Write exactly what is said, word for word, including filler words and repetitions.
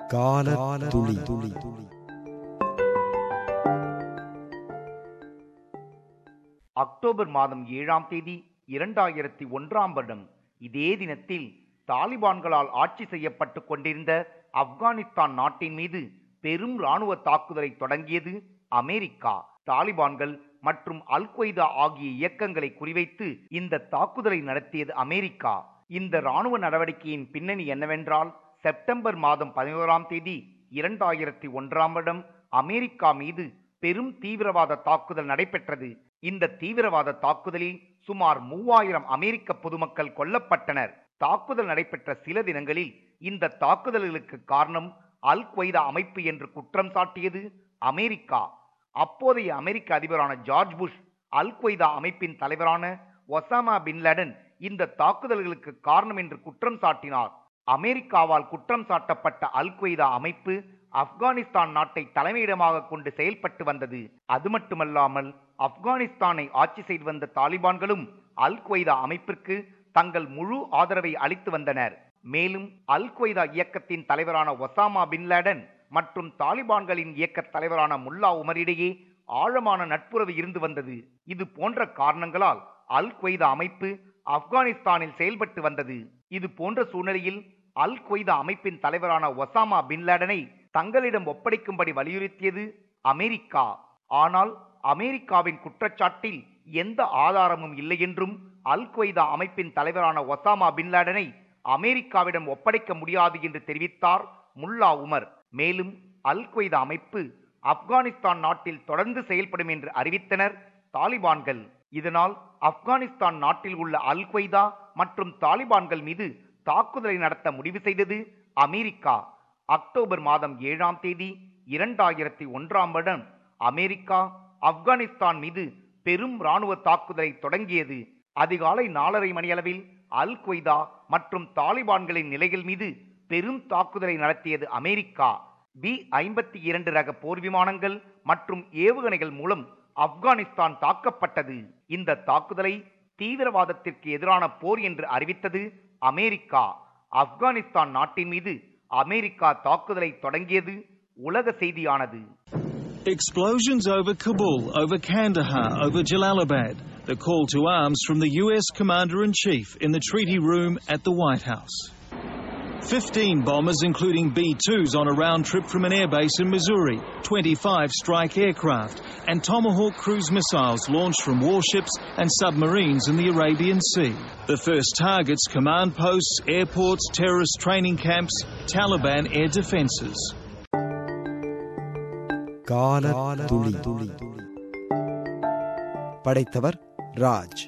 கால துளி. அக்டோபர் மாதம் ஏழாம் தேதி இரண்டாயிரத்தி ஒன்றாம் வருடம் இதே தினத்தில் தாலிபான்களால் ஆட்சி செய்யப்பட்டு கொண்டிருந்த ஆப்கானிஸ்தான் நாட்டின் மீது பெரும் இராணுவ தாக்குதலை தொடங்கியது அமெரிக்கா. தாலிபான்கள் மற்றும் அல் கொய்தா ஆகிய இயக்கங்களை குறிவைத்து இந்த தாக்குதலை நடத்தியது அமெரிக்கா. இந்த இராணுவ நடவடிக்கையின் பின்னணி என்னவென்றால், செப்டம்பர் மாதம் பதினோராம் தேதி இரண்டாயிரத்தி ஒன்றாம் வருடம் அமெரிக்கா மீது பெரும் தீவிரவாத தாக்குதல் நடைபெற்றது. இந்த தீவிரவாத தாக்குதலில் சுமார் மூவாயிரம் அமெரிக்க பொதுமக்கள் கொல்லப்பட்டனர். தாக்குதல் நடைபெற்ற சில தினங்களில் இந்த தாக்குதல்களுக்கு காரணம் அல் கொய்தா அமைப்பு என்று குற்றம் சாட்டியது அமெரிக்கா. அப்போதைய அமெரிக்க அதிபரான ஜார்ஜ் புஷ் அல் கொய்தா அமைப்பின் தலைவரான ஒசாமா பின் லேடன் இந்த தாக்குதல்களுக்கு காரணம் என்று குற்றம் சாட்டினார். அமெரிக்காவால் குற்றம் சாட்டப்பட்ட அல் கொய்தா அமைப்பு ஆப்கானிஸ்தான் நாட்டை தலைமையிடமாக கொண்டு செயல்பட்டு வந்தது. அது மட்டுமல்லாமல் ஆப்கானிஸ்தானை ஆட்சி செய்து வந்த தாலிபான்களும் அல் கொய்தா அமைப்பிற்கு தங்கள் முழு ஆதரவை அளித்து வந்தனர். மேலும் அல் கொய்தா இயக்கத்தின் தலைவரான ஒசாமா பின் லேடன் மற்றும் தாலிபான்களின் இயக்க தலைவரான முல்லா உமரிடையே ஆழமான நட்புறவு இருந்து வந்தது. இது போன்ற காரணங்களால் அல் கொய்தா அமைப்பு ஆப்கானிஸ்தானில் செயல்பட்டு வந்தது. இது போன்ற சூழ்நிலையில் அல் கொய்தா அமைப்பின் தலைவரான ஒசாமா பின் லேடனை தங்களிடம் ஒப்படைக்கும்படி வலியுறுத்தியது அமெரிக்கா. ஆனால் அமெரிக்காவின் குற்றச்சாட்டில் எந்த ஆதாரமும் இல்லை என்றும் அல் கொய்தா அமைப்பின் தலைவரான ஒசாமா பின் லேடனை அமெரிக்காவிடம் ஒப்படைக்க முடியாது என்று தெரிவித்தார் முல்லா உமர். மேலும் அல் கொய்தா அமைப்பு ஆப்கானிஸ்தான் நாட்டில் தொடர்ந்து செயல்படும் என்று அறிவித்தனர் தாலிபான்கள். இதனால் ஆப்கானிஸ்தான் நாட்டில் உள்ள அல் கொய்தா மற்றும் தாலிபான்கள் மீது தாக்குதலை நடத்த முடிவு செய்தது அமெரிக்கா. அக்டோபர் மாதம் ஏழாம் தேதி இரண்டாயிரத்தி ஒன்றாம் வருடம் அமெரிக்கா ஆப்கானிஸ்தான் மீது பெரும் இராணுவ தாக்குதலை தொடங்கியது. அதிகாலை நாலரை மணியளவில் அல் கொய்தா மற்றும் தாலிபான்களின் நிலைகள் மீது பெரும் தாக்குதலை நடத்தியது அமெரிக்கா. பி ஐம்பத்தி இரண்டு ரக போர் விமானங்கள் மற்றும் ஏவுகணைகள் மூலம் ஆப்கானிஸ்தான் தாக்கப்பட்டது. இந்த தாக்குதலை தீவிரவாதத்திற்கு எதிரான போர் என்று அறிவித்தது அமெரிக்கா. ஆப்கானிஸ்தான் நாட்டின் மீது அமெரிக்கா தாக்குதலை தொடங்கியது உலக செய்தியானது. Explosions over Kabul, over Kandahar, over Jalalabad. The call to arms from the U S Commander-in-Chief in the treaty room at the White House. Fifteen bombers, including B twos, on a round trip from an airbase in Missouri. Twenty-five strike aircraft and Tomahawk cruise missiles launched from warships and submarines in the Arabian Sea. The first targets: command posts, airports, terrorist training camps, Taliban air defences. கால துளி. படைத்தவர் ராஜ்.